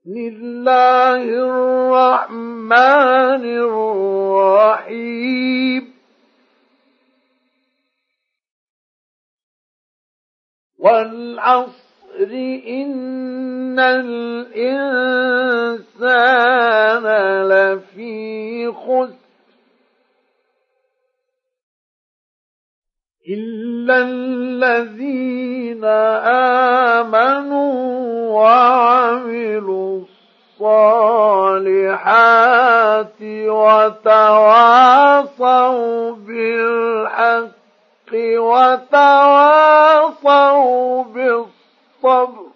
بسم الله الرحمن الرحيم والعصر إن الإنسان لفي خسر إلا الذين آمنوا وعملوا الصالحات وتواصوا بالحق وتواصوا بالصبر